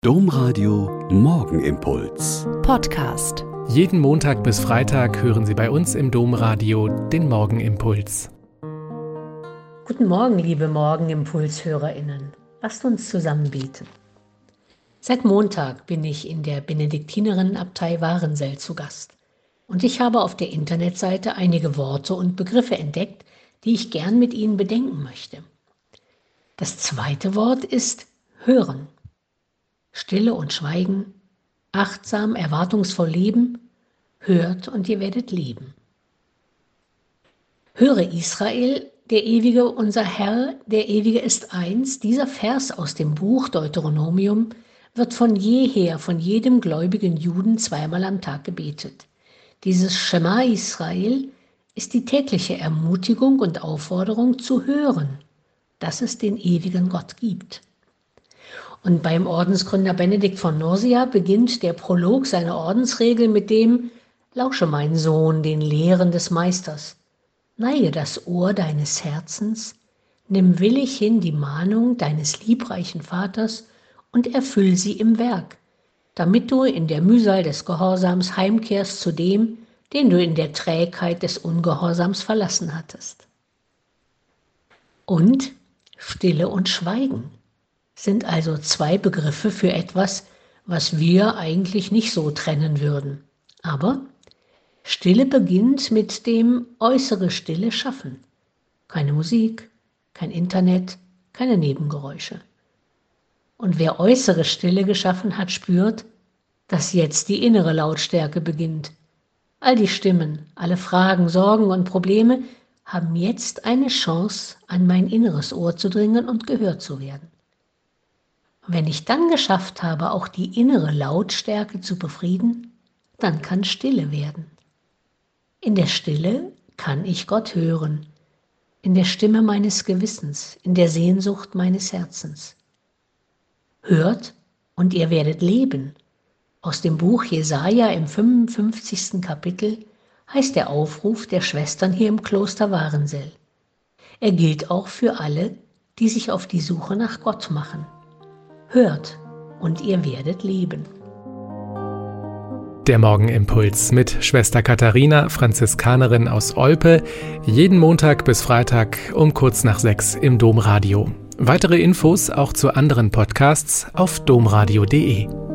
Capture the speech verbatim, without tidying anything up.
Domradio Morgenimpuls. Podcast. Jeden Montag bis Freitag hören Sie bei uns im Domradio den Morgenimpuls. Guten Morgen, liebe Morgenimpuls-HörerInnen. Lasst uns zusammen beten. Seit Montag bin ich in der Benediktinerinnenabtei Warensel zu Gast. Und ich habe auf der Internetseite einige Worte und Begriffe entdeckt, die ich gern mit Ihnen bedenken möchte. Das zweite Wort ist hören. Stille und Schweigen, achtsam, erwartungsvoll leben, hört und ihr werdet leben. Höre Israel, der Ewige, unser Herr, der Ewige ist eins. Dieser Vers aus dem Buch Deuteronomium wird von jeher, von jedem gläubigen Juden zweimal am Tag gebetet. Dieses Schema Israel ist die tägliche Ermutigung und Aufforderung zu hören, dass es den ewigen Gott gibt. Und beim Ordensgründer Benedikt von Nursia beginnt der Prolog seiner Ordensregel mit dem: Lausche, mein Sohn, den Lehren des Meisters. Neige das Ohr deines Herzens, nimm willig hin die Mahnung deines liebreichen Vaters und erfüll sie im Werk, damit du in der Mühsal des Gehorsams heimkehrst zu dem, den du in der Trägheit des Ungehorsams verlassen hattest. Und Stille und Schweigen sind also zwei Begriffe für etwas, was wir eigentlich nicht so trennen würden. Aber Stille beginnt mit dem äußere Stille schaffen. Keine Musik, kein Internet, keine Nebengeräusche. Und wer äußere Stille geschaffen hat, spürt, dass jetzt die innere Lautstärke beginnt. All die Stimmen, alle Fragen, Sorgen und Probleme haben jetzt eine Chance, an mein inneres Ohr zu dringen und gehört zu werden. Und wenn ich dann geschafft habe, auch die innere Lautstärke zu befrieden, dann kann Stille werden. In der Stille kann ich Gott hören, in der Stimme meines Gewissens, in der Sehnsucht meines Herzens. Hört und ihr werdet leben. Aus dem Buch Jesaja im fünfundfünfzigsten Kapitel heißt der Aufruf der Schwestern hier im Kloster Warensel. Er gilt auch für alle, die sich auf die Suche nach Gott machen. Hört und ihr werdet leben. Der Morgenimpuls mit Schwester Katharina, Franziskanerin aus Olpe, jeden Montag bis Freitag um kurz nach sechs im Domradio. Weitere Infos auch zu anderen Podcasts auf domradio punkt de.